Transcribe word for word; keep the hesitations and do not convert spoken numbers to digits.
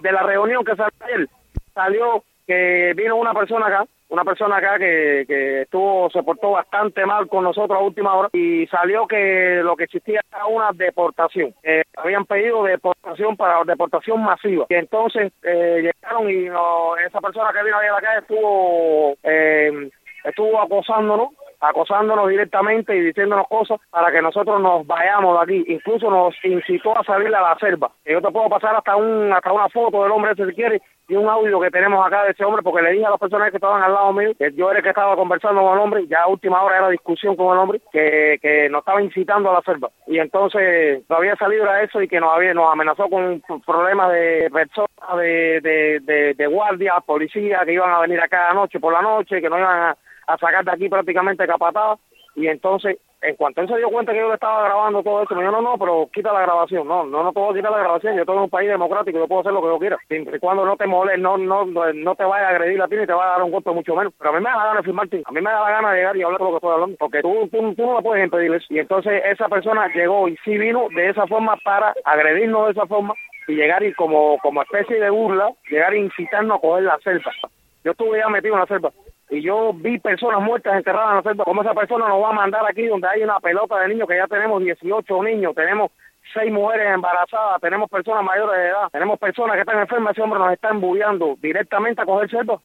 de la reunión que salió ayer, salió que vino una persona acá, una persona acá que, que estuvo, se portó bastante mal con nosotros a última hora y salió que lo que existía era una deportación. Eh, habían pedido deportación para deportación masiva. Y entonces eh, llegaron y no, esa persona que vino ahí a la calle estuvo, eh, estuvo acosándonos. acosándonos directamente y diciéndonos cosas para que nosotros nos vayamos de aquí. Incluso nos incitó a salir a la selva. Yo te puedo pasar hasta un hasta una foto del hombre ese si quieres y un audio que tenemos acá de ese hombre, porque le dije a las personas que estaban al lado mío que yo era el que estaba conversando con el hombre, ya a última hora era discusión con el hombre, que, que nos estaba incitando a la selva. Y entonces no había salido a eso y que nos había nos amenazó con problemas de personas, de, de, de, de guardia, policía, que iban a venir acá anoche por la noche, que no iban a a sacar de aquí prácticamente capatada. Y entonces, en cuanto él se dio cuenta que yo le estaba grabando todo esto, me dijo, no, no, pero quita la grabación. No, no, no te voy a quitar la grabación. Yo estoy en un país democrático, yo puedo hacer lo que yo quiera. Siempre y cuando no te moleste, no, no, no te vaya a agredir a ti ni te vaya a dar un golpe mucho menos. Pero a mí me da la gana de firmarte. A mí me da la gana de llegar y hablar de lo que estoy hablando. Porque tú, tú, tú no me puedes impedir eso. Y entonces esa persona llegó y sí vino de esa forma para agredirnos de esa forma y llegar y como, como especie de burla, llegar a incitarnos a coger la selva. Yo estuve ya metido en la selva y yo vi personas muertas enterradas en la selva. ¿Cómo esa persona nos va a mandar aquí donde hay una pelota de niños, que ya tenemos dieciocho niños, tenemos seis mujeres embarazadas, tenemos personas mayores de edad, tenemos personas que están enfermas? Ese hombre nos está embullando directamente a coger selva.